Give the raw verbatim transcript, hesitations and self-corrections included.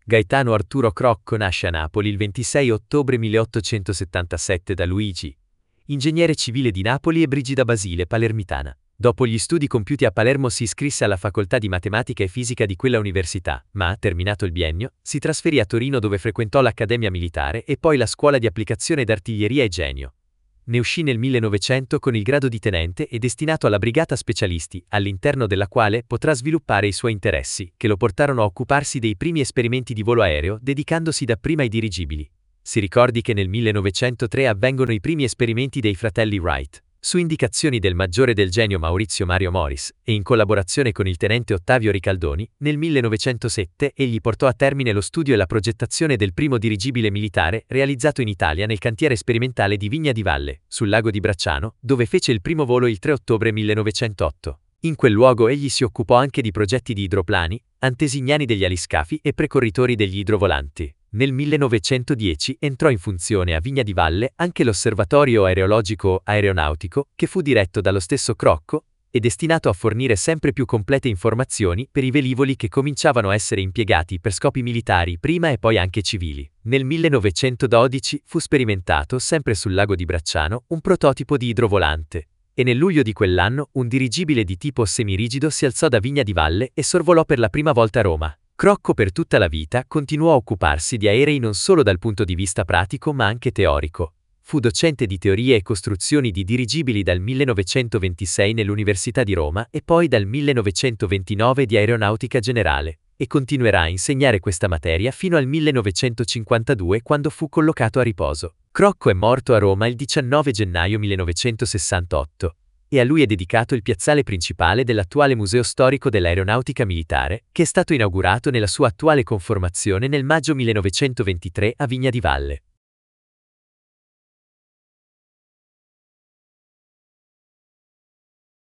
Gaetano Arturo Crocco nasce a Napoli il ventisei ottobre milleottocentosettantasette da Luigi, ingegnere civile di Napoli, e Brigida Basile, palermitana. Dopo gli studi compiuti a Palermo si iscrisse alla facoltà di matematica e fisica di quella università, ma, terminato il biennio, si trasferì a Torino dove frequentò l'Accademia Militare e poi la Scuola di Applicazione d'Artiglieria e Genio. Ne uscì nel millenovecento con il grado di tenente e destinato alla Brigata Specialisti, all'interno della quale potrà sviluppare i suoi interessi, che lo portarono a occuparsi dei primi esperimenti di volo aereo, dedicandosi dapprima ai dirigibili. Si ricordi che nel millenovecentotre avvengono i primi esperimenti dei fratelli Wright, su indicazioni del maggiore del Genio Maurizio Mario Moris, e in collaborazione con il tenente Ottavio Ricaldoni, nel millenovecentosette egli portò a termine lo studio e la progettazione del primo dirigibile militare realizzato in Italia nel cantiere sperimentale di Vigna di Valle, sul lago di Bracciano, dove fece il primo volo il tre ottobre millenovecentotto. In quel luogo egli si occupò anche di progetti di idroplani, antesignani degli aliscafi e precorritori degli idrovolanti. Nel millenovecentodieci entrò in funzione a Vigna di Valle anche l'Osservatorio Aerologico Aeronautico, che fu diretto dallo stesso Crocco e destinato a fornire sempre più complete informazioni per i velivoli che cominciavano a essere impiegati per scopi militari prima e poi anche civili. Nel millenovecentododici fu sperimentato, sempre sul lago di Bracciano, un prototipo di idrovolante, e nel luglio di quell'anno un dirigibile di tipo semirigido si alzò da Vigna di Valle e sorvolò per la prima volta a Roma. Crocco per tutta la vita continuò a occuparsi di aerei non solo dal punto di vista pratico ma anche teorico. Fu docente di teoria e costruzioni di dirigibili dal millenovecentoventisei nell'Università di Roma e poi dal millenovecentoventinove di aeronautica generale, e continuerà a insegnare questa materia fino al millenovecentocinquantadue, quando fu collocato a riposo. Crocco è morto a Roma il diciannove gennaio millenovecentosessantotto. E a lui è dedicato il piazzale principale dell'attuale Museo Storico dell'Aeronautica Militare, che è stato inaugurato nella sua attuale conformazione nel maggio millenovecentoventitré a Vigna di Valle.